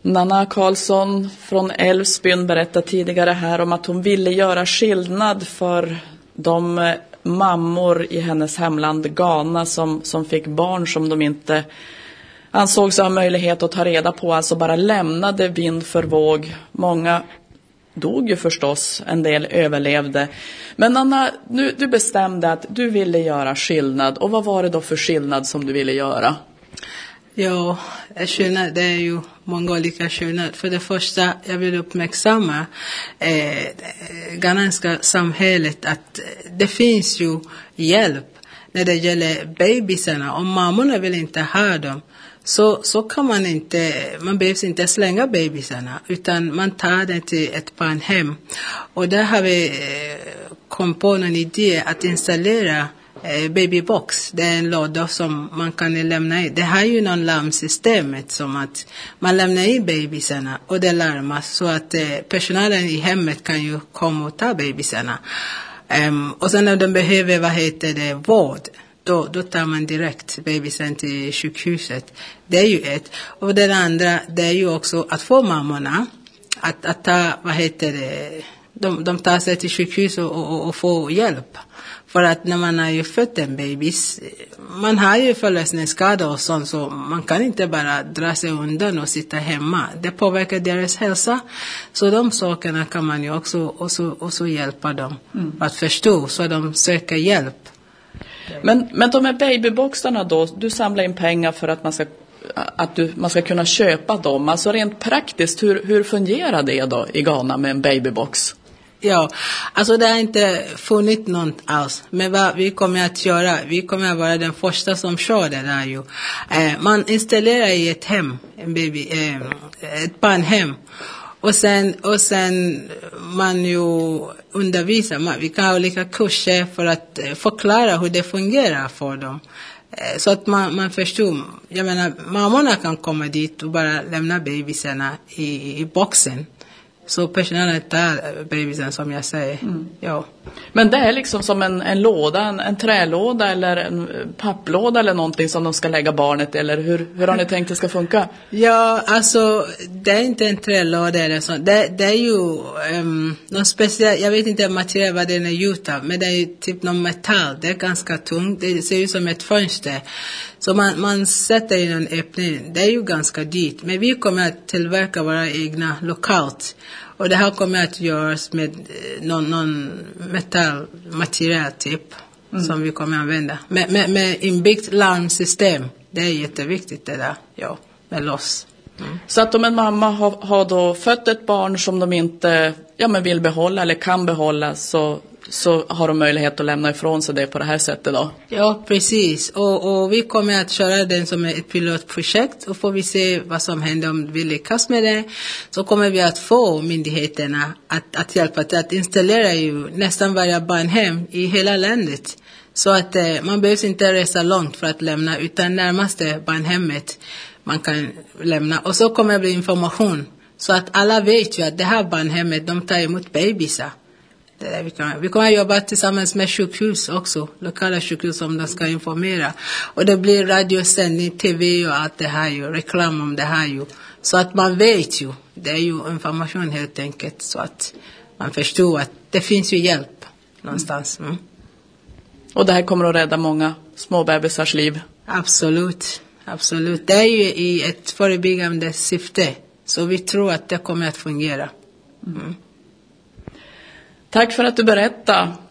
Nanna Karlsson från Älvsbyn berättade tidigare här om att hon ville göra skillnad för de mammor i hennes hemland Ghana som fick barn som de inte ansåg sig ha möjlighet att ta reda på, alltså bara lämnade vind för våg. Många dog ju förstås, en del överlevde. Men Anna, du bestämde att du ville göra skillnad. Och vad var det då för skillnad som du ville göra? Ja, skillnad, det är ju många olika skillnader. För det första, jag vill uppmärksamma ghananska samhället att det finns ju hjälp när det gäller babysarna. Om mammorna vill inte ha dem, så kan man behövs inte slänga babysarna, utan man tar det till ett barnhem. Och där har vi kommit på en idé att installera babybox. Det är en låda som man kan lämna i. Det har ju någon larmsystemet som att man lämnar i babysarna och det larmas så att personalen i hemmet kan ju komma och ta babysarna. Och sen när de behöver vård, då tar man direkt babysen till sjukhuset. Det är ju ett. Och det andra, det är ju också att få mammorna att ta, de tar sig till sjukhus och få hjälp. För att när man har ju fött en babys, man har ju förlösningsskada och sånt, så man kan inte bara dra sig undan och sitta hemma. Det påverkar deras hälsa. Så de sakerna kan man ju också hjälpa dem att förstå, så de söker hjälp. Men de här babyboxarna då, du samlar in pengar för att man ska kunna köpa dem. Alltså rent praktiskt, hur fungerar det då i Ghana med en babybox? Ja, alltså det har inte funnits något alls. Men vad vi kommer att göra, vi kommer att vara den första som kör det där ju. Man installerar i ett hem, ett barnhem. Och sen man ju undervisar, vi kan ha olika kurser för att förklara hur det fungerar för dem. Så att man förstår, jag menar, mammorna kan komma dit och bara lämna babysarna i boxen. Så personalen tar babysen, som jag säger. Ja. Men det är liksom som en låda, en trälåda eller en papplåda eller någonting som de ska lägga barnet, eller hur har ni tänkt det ska funka? Ja, alltså det är inte en trälåda eller så. Det är ju någon speciell, jag vet inte material vad den är gjort av, men det är ju typ någon metall. Det är ganska tungt, det ser ut som ett fönster. Så man sätter in en öppning. Det är ju ganska dyrt, men vi kommer att tillverka våra egna lokalt. Och det här kommer att göras med någon metallmaterial typ som vi kommer att använda. Med inbyggt larmsystem. Det är jätteviktigt det där. Ja, med loss. Så att om en mamma har då fött ett barn som de inte vill behålla eller kan behålla, så har de möjlighet att lämna ifrån sig det på det här sättet då? Ja, precis. Och vi kommer att köra den som ett pilotprojekt, och får vi se vad som händer om vi lyckas med det. Så kommer vi att få myndigheterna att hjälpa till att installera ju nästan varje barnhem i hela landet. Så att man behöver inte resa långt för att lämna, utan närmaste barnhemmet man kan lämna. Och så kommer det bli information, så att alla vet ju att det här barnhemmet, de tar emot babysar. Vi kommer att jobba tillsammans med sjukhus också, lokala sjukhus, som de ska informera. Och det blir radiosändning, tv och allt det här ju, reklam om det här ju. Så att man vet ju, det är ju information helt enkelt, så att man förstår att det finns ju hjälp någonstans. Och det här kommer att rädda många små bebisars liv? Absolut. Det är ju i ett förebyggande syfte, så vi tror att det kommer att fungera. Tack för att du berättade.